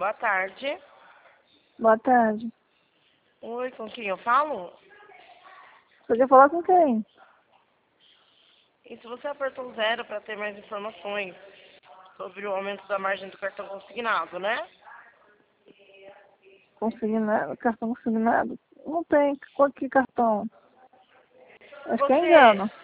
Boa tarde. Boa tarde. Oi, com quem eu falo? Você quer falar com quem? E se você apertou 0 para ter mais informações sobre o aumento da margem do cartão consignado, né? Consignado? Cartão consignado? Não tem. Qual que cartão? Acho que é Você, engano.